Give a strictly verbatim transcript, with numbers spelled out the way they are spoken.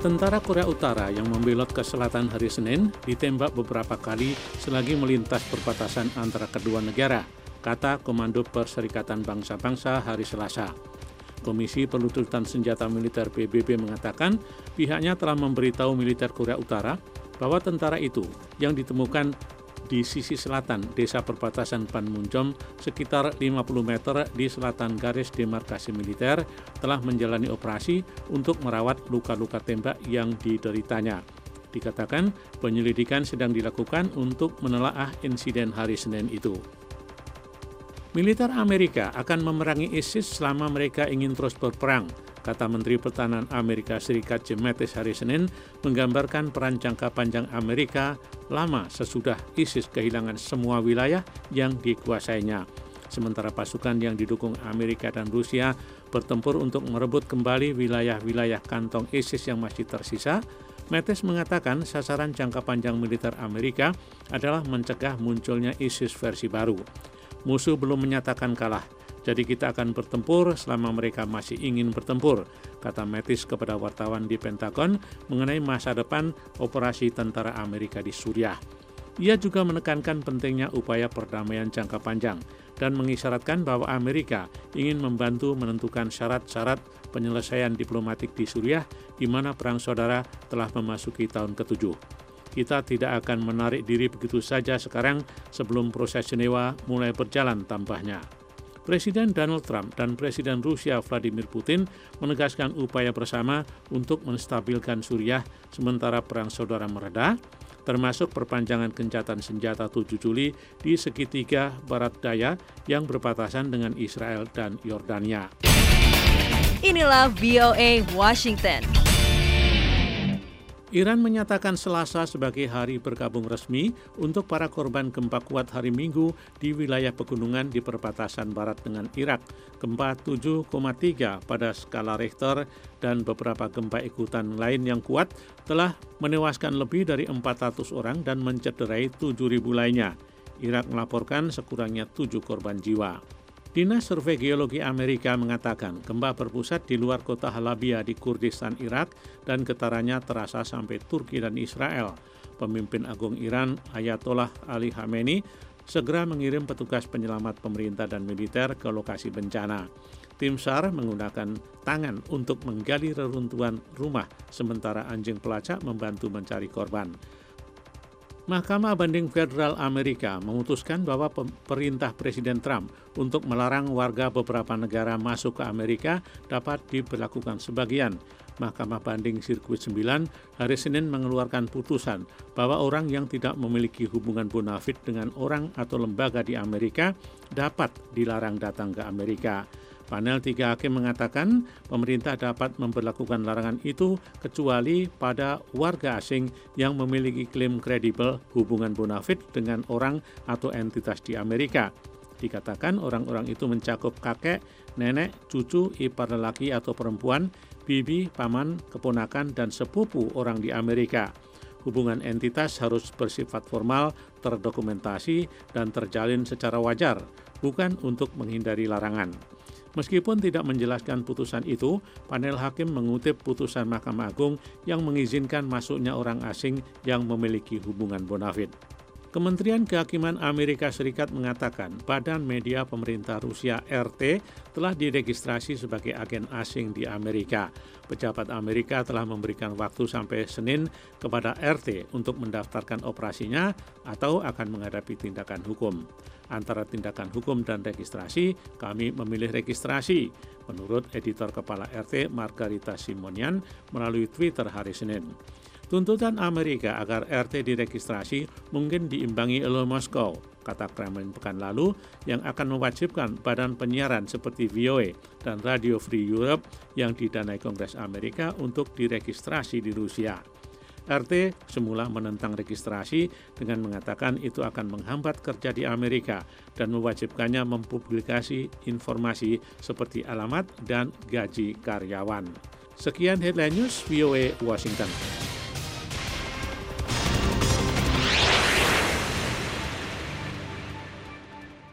Tentara Korea Utara yang membelot ke selatan hari Senin ditembak beberapa kali selagi melintas perbatasan antara kedua negara, kata Komando Perserikatan Bangsa-Bangsa hari Selasa. Komisi Pelusutan Senjata Militer P B B mengatakan pihaknya telah memberitahu militer Korea Utara bahwa tentara itu yang ditemukan di sisi selatan desa perbatasan Panmunjom sekitar lima puluh meter di selatan garis demarkasi militer telah menjalani operasi untuk merawat luka-luka tembak yang dideritanya. Dikatakan penyelidikan sedang dilakukan untuk menelaah insiden hari Senin itu. Militer Amerika akan memerangi ISIS selama mereka ingin terus berperang, kata Menteri Pertahanan Amerika Serikat Jim Mattis hari Senin, menggambarkan peran jangka panjang Amerika lama sesudah ISIS kehilangan semua wilayah yang dikuasainya. Sementara pasukan yang didukung Amerika dan Rusia bertempur untuk merebut kembali wilayah-wilayah kantong ISIS yang masih tersisa, Mattis mengatakan sasaran jangka panjang militer Amerika adalah mencegah munculnya ISIS versi baru. Musuh belum menyatakan kalah, jadi kita akan bertempur selama mereka masih ingin bertempur, kata Mattis kepada wartawan di Pentagon mengenai masa depan operasi tentara Amerika di Suriah. Ia juga menekankan pentingnya upaya perdamaian jangka panjang dan mengisyaratkan bahwa Amerika ingin membantu menentukan syarat-syarat penyelesaian diplomatik di Suriah di mana perang saudara telah memasuki tahun ketujuh. Kita tidak akan menarik diri begitu saja sekarang sebelum proses Jenewa mulai berjalan, tambahnya. Presiden Donald Trump dan Presiden Rusia Vladimir Putin menegaskan upaya bersama untuk menstabilkan Suriah sementara perang saudara mereda, termasuk perpanjangan gencatan senjata tujuh Juli di segitiga barat daya yang berbatasan dengan Israel dan Yordania. Inilah V O A Washington. Iran menyatakan Selasa sebagai hari berkabung resmi untuk para korban gempa kuat hari Minggu di wilayah pegunungan di perbatasan barat dengan Irak. Gempa tujuh koma tiga pada skala Richter dan beberapa gempa ikutan lain yang kuat telah menewaskan lebih dari empat ratus orang dan mencederai tujuh ribu lainnya. Irak melaporkan sekurangnya tujuh korban jiwa. Dinas Survei Geologi Amerika mengatakan gempa berpusat di luar kota Halabia di Kurdistan Irak dan getarannya terasa sampai Turki dan Israel. Pemimpin agung Iran Ayatollah Ali Khamenei segera mengirim petugas penyelamat pemerintah dan militer ke lokasi bencana. Tim SAR menggunakan tangan untuk menggali reruntuhan rumah sementara anjing pelacak membantu mencari korban. Mahkamah Banding Federal Amerika memutuskan bahwa perintah Presiden Trump untuk melarang warga beberapa negara masuk ke Amerika dapat diberlakukan sebagian. Mahkamah Banding Sirkuit sembilan hari Senin mengeluarkan putusan bahwa orang yang tidak memiliki hubungan bonafide dengan orang atau lembaga di Amerika dapat dilarang datang ke Amerika. Panel tiga hakim mengatakan pemerintah dapat memberlakukan larangan itu kecuali pada warga asing yang memiliki klaim kredibel hubungan bonafide dengan orang atau entitas di Amerika. Dikatakan orang-orang itu mencakup kakek, nenek, cucu, ipar lelaki atau perempuan, bibi, paman, keponakan, dan sepupu orang di Amerika. Hubungan entitas harus bersifat formal, terdokumentasi, dan terjalin secara wajar, bukan untuk menghindari larangan. Meskipun tidak menjelaskan putusan itu, panel hakim mengutip putusan Mahkamah Agung yang mengizinkan masuknya orang asing yang memiliki hubungan bonafide. Kementerian Kehakiman Amerika Serikat mengatakan Badan Media Pemerintah Rusia R T telah diregistrasi sebagai agen asing di Amerika. Pejabat Amerika telah memberikan waktu sampai Senin kepada R T untuk mendaftarkan operasinya atau akan menghadapi tindakan hukum. Antara tindakan hukum dan registrasi, kami memilih registrasi, menurut editor kepala R T Margarita Simonian melalui Twitter hari Senin. Tuntutan Amerika agar R T diregistrasi mungkin diimbangi oleh Moskow, kata Kremlin pekan lalu, yang akan mewajibkan badan penyiaran seperti V O A dan Radio Free Europe yang didanai Kongres Amerika untuk diregistrasi di Rusia. R T semula menentang registrasi dengan mengatakan itu akan menghambat kerja di Amerika dan mewajibkannya mempublikasi informasi seperti alamat dan gaji karyawan. Sekian Headline News V O A Washington.